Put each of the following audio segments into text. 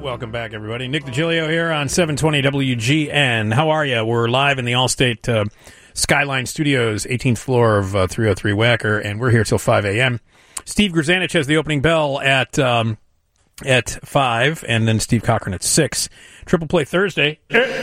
Welcome back, everybody. Nick DiGilio here on 720 WGN. How are you? We're live in the Allstate Skyline Studios, 18th floor of 303 Wacker, and we're here till 5 a.m. Steve Grzanich has the opening bell at 5, and then Steve Cochran at 6. Triple Play Thursday,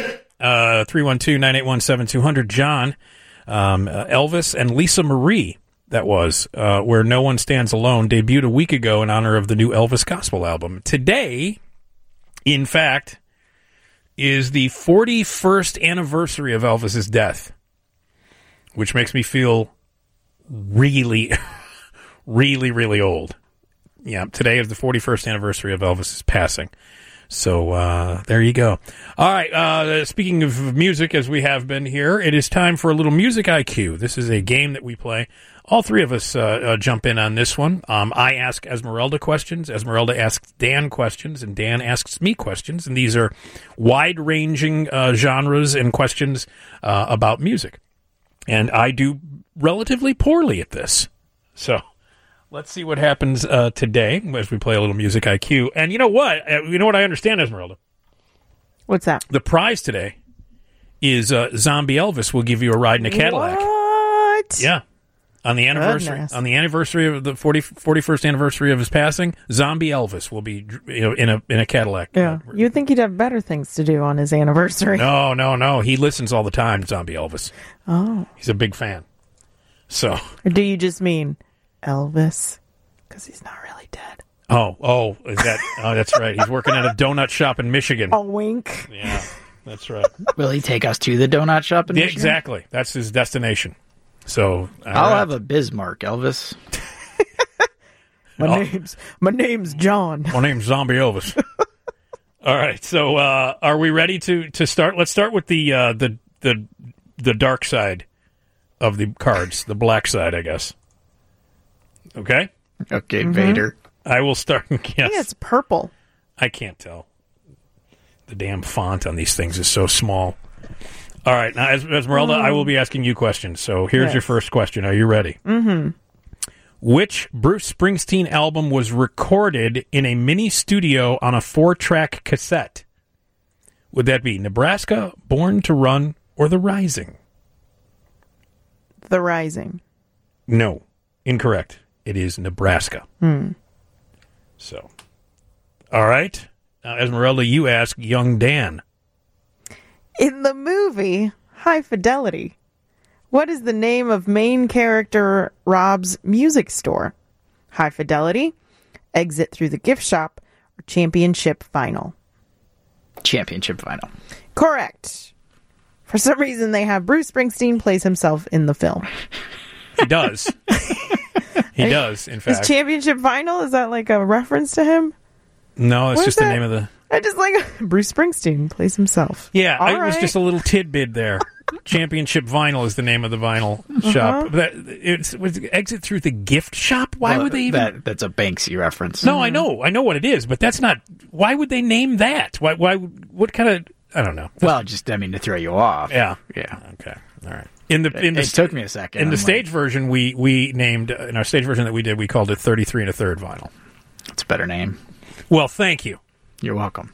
312-981-7200. John, Elvis, and Lisa Marie, that was, where No One Stands Alone, debuted a week ago in honor of the new Elvis Gospel album. Today, in fact, is the 41st anniversary of Elvis's death, which makes me feel really, really, really old. Yeah, today is the 41st anniversary of Elvis's passing. So there you go. All right, speaking of music, as we have been here, it is time for a little Music IQ. This is a game that we play. All three of us jump in on this one. I ask Esmeralda questions. Esmeralda asks Dan questions, and Dan asks me questions. And these are wide-ranging genres and questions about music. And I do relatively poorly at this. So let's see what happens today as we play a little Music IQ. And you know what? You know what I understand, Esmeralda? What's that? The prize today is Zombie Elvis will give you a ride in a Cadillac. What? Yeah. On the anniversary of the 41st anniversary of his passing, Zombie Elvis will be in a Cadillac. Yeah. You'd think he'd have better things to do on his anniversary. No. He listens all the time, Zombie Elvis. Oh. He's a big fan. So. Or do you just mean Elvis? Because he's not really dead. Oh, is that? Oh, that's right. He's working at a donut shop in Michigan. A wink. Yeah, that's right. Will he take us to the donut shop in Michigan? Exactly. That's his destination. So I'll have a Bismarck, Elvis. My name's John. My name's Zombie Elvis. All right. So are we ready to start? Let's start with the dark side of the cards, the black side, I guess. Okay. Okay, Vader. I will start. Yes. I think it's purple. I can't tell. The damn font on these things is so small. All right. Now, Esmeralda, I will be asking you questions. So here's your first question. Are you ready? Mm-hmm. Which Bruce Springsteen album was recorded in a mini studio on a 4-track cassette? Would that be Nebraska, Born to Run, or The Rising? The Rising. No. Incorrect. It is Nebraska. So, all right. Now, Esmeralda, you ask young Dan. In the movie High Fidelity, what is the name of main character Rob's music store? High Fidelity, Exit Through the Gift Shop, or Championship Vinyl? Championship Vinyl. Correct. For some reason, they have Bruce Springsteen plays himself in the film. He does. He does, in fact. Is Championship Vinyl, is that like a reference to him? No, it's just the name of the... I just like Bruce Springsteen plays himself. Yeah, it was just a little tidbit there. Championship Vinyl is the name of the vinyl shop. But it was Exit Through the Gift Shop? Why would they even... That's a Banksy reference. No, I know what it is, but that's not... Why would they name that? Why? What kind of... I don't know. Well, just, to throw you off. Yeah. Yeah. Okay. All right. It took me a second. In the stage version, we named... In our stage version that we did, we called it 33 1/3 vinyl. That's a better name. Well, thank you. You're welcome.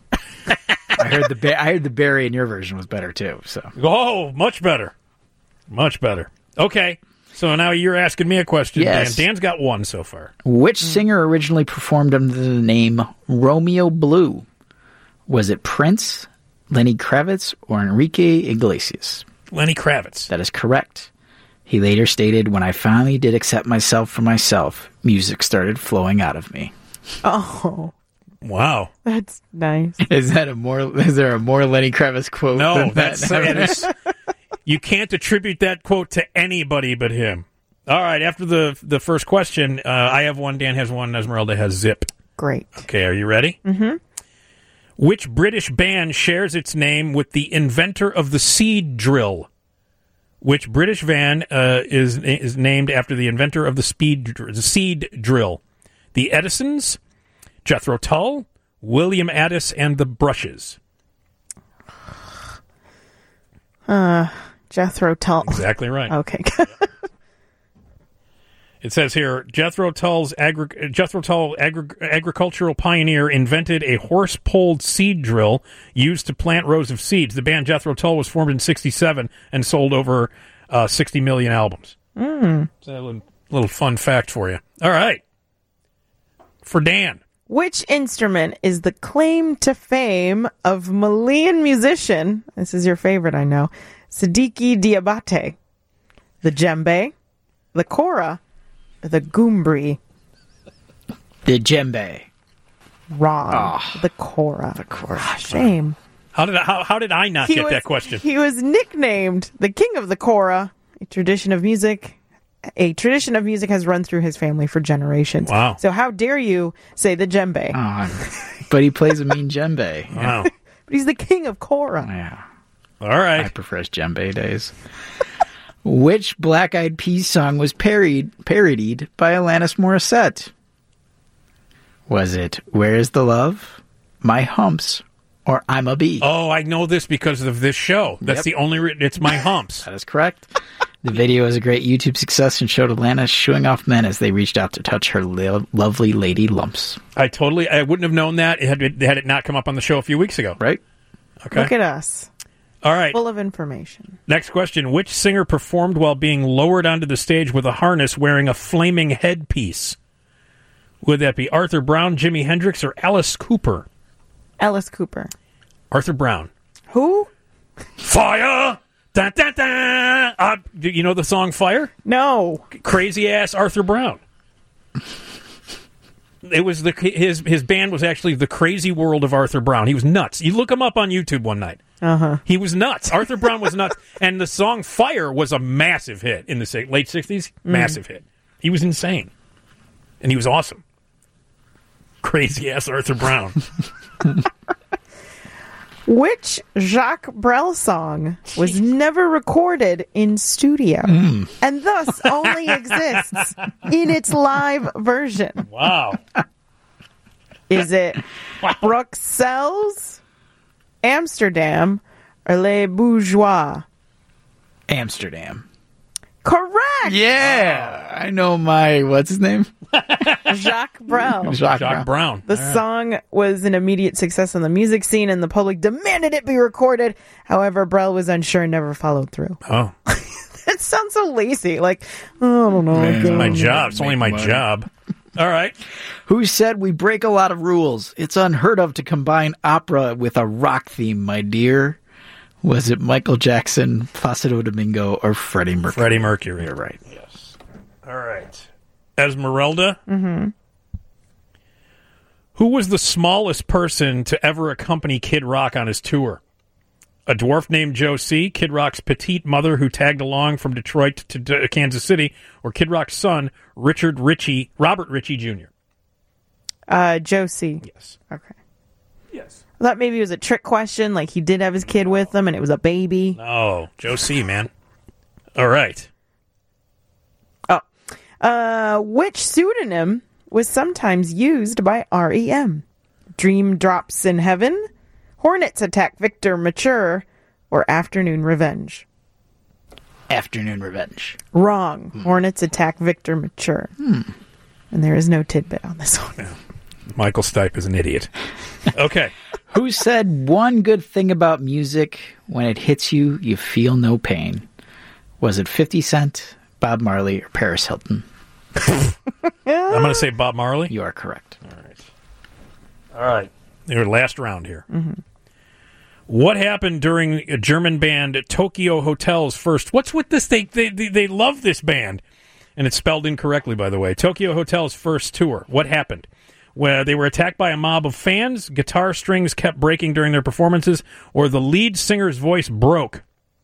I heard the Barry in your version was better too. So much better, much better. Okay, so now you're asking me a question. Yes. Dan's got one so far. Which singer originally performed under the name Romeo Blue? Was it Prince, Lenny Kravitz, or Enrique Iglesias? Lenny Kravitz. That is correct. He later stated, "When I finally did accept myself for myself, music started flowing out of me." Oh. Wow, that's nice. Is there a more Lenny Kravitz quote? No, than that? You can't attribute that quote to anybody but him. All right, after the first question, I have one, Dan has one, Esmeralda has zip. Great. Okay, are you ready? Mm-hmm. Which British band shares its name with the inventor of the seed drill? Which British band is named after the inventor of the seed drill? The Edisons, Jethro Tull, William Addis, and the Brushes. Jethro Tull. Exactly right. Okay. It says here, Jethro Tull's agricultural pioneer invented a horse-pulled seed drill used to plant rows of seeds. The band Jethro Tull was formed in 1967 and sold over 60 million albums. So a little fun fact for you. All right. For Dan. Which instrument is the claim to fame of Malian musician, this is your favorite, I know, Siddiqui Diabate? The djembe, the kora, or the goombri? The djembe. Wrong. The kora. The kora. Shame. How did I not get that question? He was nicknamed the King of the Kora. A tradition of music has run through his family for generations. Wow. So how dare you say the djembe? But he plays a mean djembe. Wow. But he's the King of Kora. Yeah. All right. I prefer his djembe days. Which Black Eyed Peas song was parodied by Alanis Morissette? Was it Where Is the Love, My Humps, or I'm a Bee? Oh, I know this because of this show. That's the only it's My Humps. That is correct. The video was a great YouTube success and showed Alanis shooing off men as they reached out to touch her lovely lady lumps. I wouldn't have known that had it not come up on the show a few weeks ago. Right? Okay. Look at us. All right. Full of information. Next question. Which singer performed while being lowered onto the stage with a harness wearing a flaming headpiece? Would that be Arthur Brown, Jimi Hendrix, or Alice Cooper? Alice Cooper. Arthur Brown. Who? Fire! Da, da, da. Do you know the song Fire? No. Crazy ass Arthur Brown. It was his band was actually The Crazy World of Arthur Brown. He was nuts. You look him up on YouTube one night. He was nuts. Arthur Brown was nuts. And the song Fire was a massive hit in the late 60s. Massive hit. He was insane. And he was awesome. Crazy ass Arthur Brown. Which Jacques Brel song was never recorded in studio and thus only exists in its live version? Wow. Is it Bruxelles, Amsterdam, or Les Bourgeois? Amsterdam. Correct! Yeah! I know what's his name? Jacques Brel. Jacques Brown. The song was an immediate success on the music scene, and the public demanded it be recorded. However, Brel was unsure and never followed through. Oh. That sounds so lazy. Like, oh, I don't know. It's my job. It's only my job. All right. Who said we break a lot of rules? It's unheard of to combine opera with a rock theme, my dear. Was it Michael Jackson, Placido Domingo, or Freddie Mercury? Freddie Mercury. You're right. Yes. All right. Esmeralda. Mm-hmm. Who was the smallest person to ever accompany Kid Rock on his tour? A dwarf named Joe C., Kid Rock's petite mother who tagged along from Detroit to Kansas City, or Kid Rock's son, Robert Ritchie Jr.? Joe C. Yes. Okay. Yes. I thought maybe it was a trick question, like he did have his kid with him and it was a baby. No, Joe C., man. All right. Which pseudonym was sometimes used by REM? Dream Drops in Heaven, Hornets Attack Victor Mature, or Afternoon Revenge? Afternoon Revenge. Wrong. Hornets Attack Victor Mature. And there is no tidbit on this one. Yeah. Michael Stipe is an idiot. Okay. Who said one good thing about music, when it hits you, you feel no pain? Was it 50 Cent, Bob Marley, or Paris Hilton? I'm going to say Bob Marley. You are correct. All right. Your last round here. Mm-hmm. What happened during a German band Tokyo Hotel's first... What's with this? They love this band. And it's spelled incorrectly, by the way. Tokyo Hotel's first tour. What happened? Where they were attacked by a mob of fans, guitar strings kept breaking during their performances, or the lead singer's voice broke?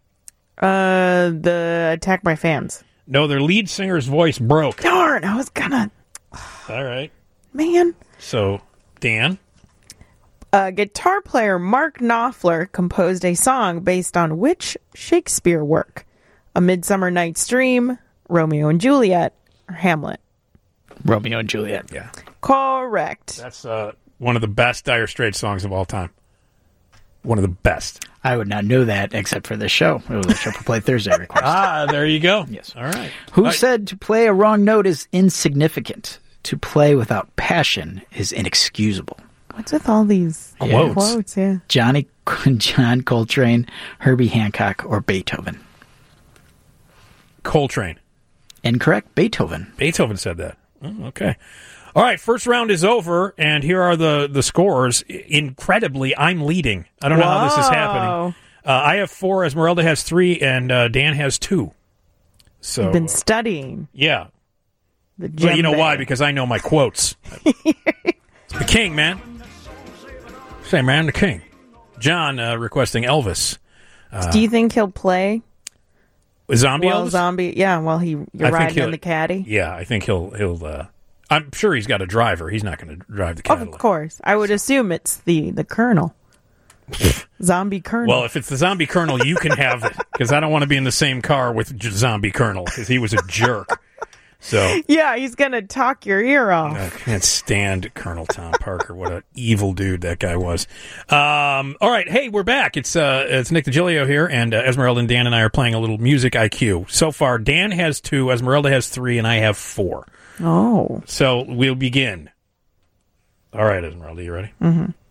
The attack by fans. No, their lead singer's voice broke. Darn, I was gonna... All right. Man. So, Dan? Guitar player Mark Knopfler composed a song based on which Shakespeare work? A Midsummer Night's Dream, Romeo and Juliet, or Hamlet? Romeo and Juliet. Yeah. Correct. That's one of the best Dire Straits songs of all time. One of the best. I would not know that except for this show. It was a Triple Play Thursday request. There you go. Yes. All right. Who said to play a wrong note is insignificant? To play without passion is inexcusable. What's with all these quotes? Yeah. John Coltrane, Herbie Hancock, or Beethoven? Coltrane. Incorrect. Beethoven. Beethoven said that. Oh, okay. All right, first round is over, and here are the scores. Incredibly, I'm leading. I don't know how this is happening. I have 4, Esmeralda has 3, and Dan has 2. So You've been studying. Yeah. The But you know djembe. why? Because I know my quotes. The king, man. Say, man, the king. John requesting Elvis. Do you think he'll play Zombie while Elvis? zombie? Yeah, while you're riding in the caddy. Yeah, I think he'll. I'm sure he's got a driver. He's not going to drive the Cadillac. Of course, I would assume it's the colonel, zombie colonel. Well, if it's the zombie colonel, you can have it because I don't want to be in the same car with zombie colonel because he was a jerk. So yeah, he's gonna talk your ear off. I can't stand Colonel Tom Parker. What an evil dude that guy was. All right, hey, we're back. It's Nick DiGilio here, and Esmeralda and Dan and I are playing a little music IQ. So far, Dan has 2, Esmeralda has 3, and I have 4. Oh, So we'll begin. All right, Esmeralda, you ready?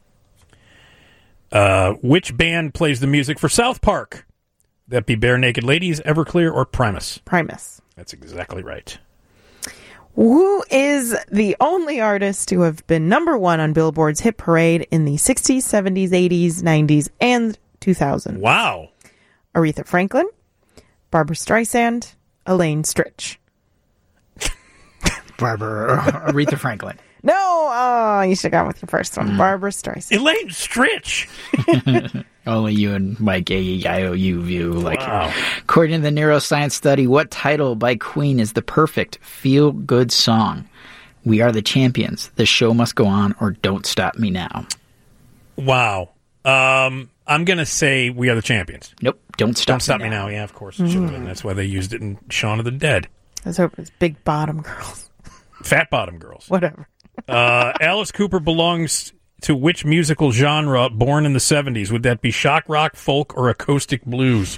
Mm-hmm. Which band plays the music for South Park? That be Bare Naked Ladies, Everclear, or Primus? Primus. That's exactly right. Who is the only artist to have been number 1 on Billboard's hit parade in the 60s, 70s, 80s, 90s, and 2000s? Wow. Aretha Franklin, Barbra Streisand, Elaine Stritch. Aretha Franklin. No, you should have gone with your first one. Barbra Streisand. Elaine Stritch. Only you and Mike AEIOU view. Wow. According to the neuroscience study, what title by Queen is the perfect feel-good song? We Are the Champions, The Show Must Go On, or Don't Stop Me Now? Wow. I'm going to say We Are the Champions. Nope. Don't Don't Stop Me Now. Yeah, of course it should have been. That's why they used it in Shaun of the Dead. Let's hope it's Big Bottom Girls. Fat Bottom Girls. Whatever. Alice Cooper belongs to which musical genre born in the 70s? Would that be shock rock, folk, or acoustic blues?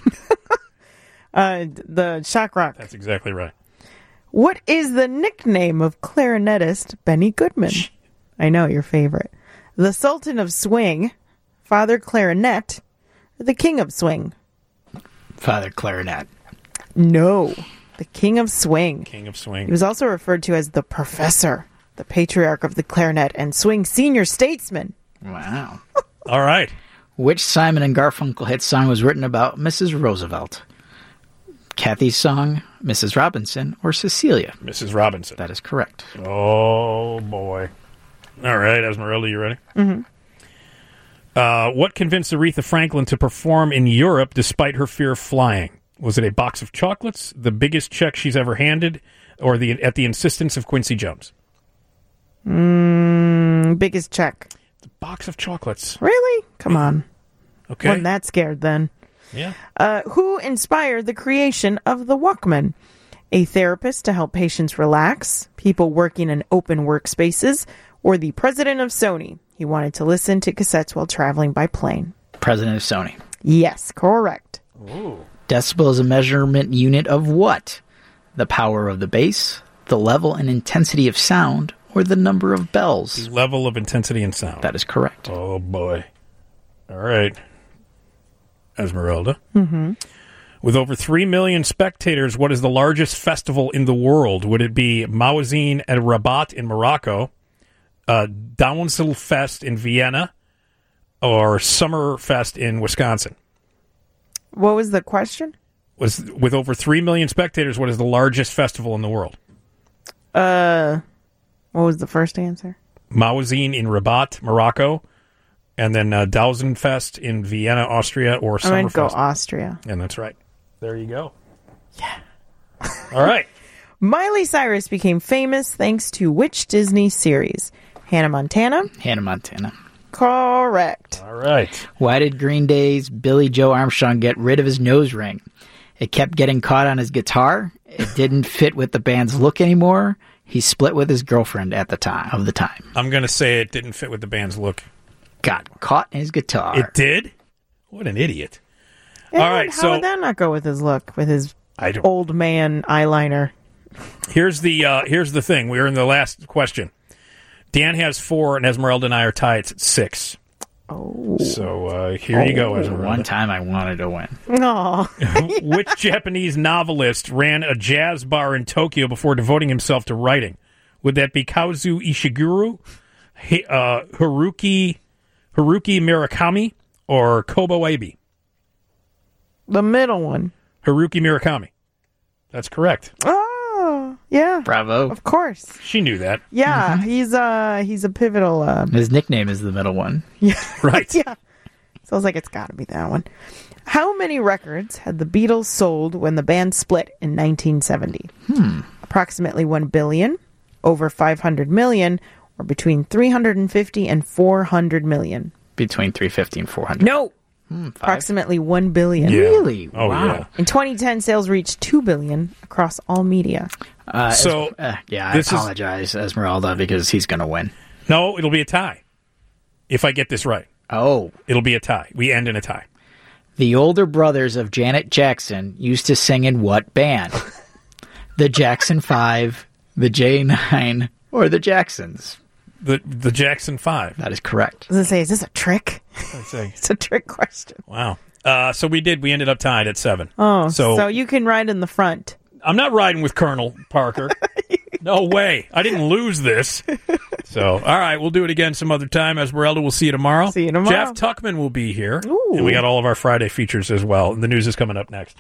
The shock rock. That's exactly right. What is the nickname of clarinetist Benny Goodman? I know, your favorite. The Sultan of Swing, Father Clarinet, or the King of Swing? Father Clarinet. No, the King of Swing. King of Swing. He was also referred to as the Professor, the patriarch of the clarinet, and swing senior statesman. Wow. All right. Which Simon and Garfunkel hit song was written about Mrs. Roosevelt? Kathy's song, Mrs. Robinson, or Cecilia? Mrs. Robinson. That is correct. Oh, boy. All right, Esmeralda, you ready? Mm-hmm. What convinced Aretha Franklin to perform in Europe despite her fear of flying? Was it a box of chocolates, the biggest check she's ever handed, or at the insistence of Quincy Jones? Biggest check. The box of chocolates. Really? Come on. Okay. Wasn't that scared then. Yeah. Who inspired the creation of the Walkman? A therapist to help patients relax, people working in open workspaces, or the president of Sony? He wanted to listen to cassettes while traveling by plane. President of Sony. Yes, correct. Ooh. Decibel is a measurement unit of what? The power of the bass, the level and intensity of sound, or the number of bells? Level of intensity and sound. That is correct. Oh, boy. All right. Esmeralda. Mm-hmm. With over 3 million spectators, what is the largest festival in the world? Would it be Mawazin at Rabat in Morocco, Downsel in Vienna, or Summerfest in Wisconsin? What was the question? With over 3 million spectators, what is the largest festival in the world? What was the first answer? Mawazin in Rabat, Morocco, and then Dausenfest in Vienna, Austria, or I'm going to go Summerfest. Austria. And that's right. There you go. Yeah. All right. Miley Cyrus became famous thanks to which Disney series? Hannah Montana? Hannah Montana. Correct. All right. Why did Green Day's Billy Joe Armstrong get rid of his nose ring? It kept getting caught on his guitar. It didn't fit with the band's look anymore. He split with his girlfriend at the time. I'm going to say it didn't fit with the band's look. Got caught in his guitar. It did? What an idiot. And All right, how so would that not go with his look, with his I don't. old man eyeliner? Here's the thing. We're in the last question. Dan has 4, and Esmeralda and I are tied at 6. Oh. So here you go, Esmeralda. One time I wanted to win. Aw. Which Japanese novelist ran a jazz bar in Tokyo before devoting himself to writing? Would that be Kazu Ishiguro, Haruki Murakami, or Kobo Abe? The middle one. Haruki Murakami. That's correct. Oh, yeah. Bravo. Of course. She knew that. Yeah, he's a pivotal. His nickname is the middle one. Right. Yeah. So I was like, it's got to be that one. How many records had the Beatles sold when the band split in 1970? Approximately 1 billion, over 500 million, or between 350 and 400 million. Between 350 and 400. No. 5? Approximately 1 billion. Yeah. Really? Oh, Wow. yeah. In 2010, sales reached 2 billion across all media. So, yeah, I this is- apologize, Esmeralda, because he's going to win. No, it'll be a tie. If I get this right, Oh. it'll be a tie. We end in a tie. The older brothers of Janet Jackson used to sing in what band? The Jackson 5, the J9, or the Jacksons? The Jackson 5. That is correct. I was going to say, is this a trick? I'd say. It's a trick question. Wow. So we ended up tied at 7. Oh, So- so you can ride in the front. I'm not riding with Colonel Parker. No way. I didn't lose this. So, all right, we'll do it again some other time. Esmeralda, we'll see you tomorrow. See you tomorrow. Jeff Tuckman will be here. Ooh. And we got all of our Friday features as well. And the news is coming up next.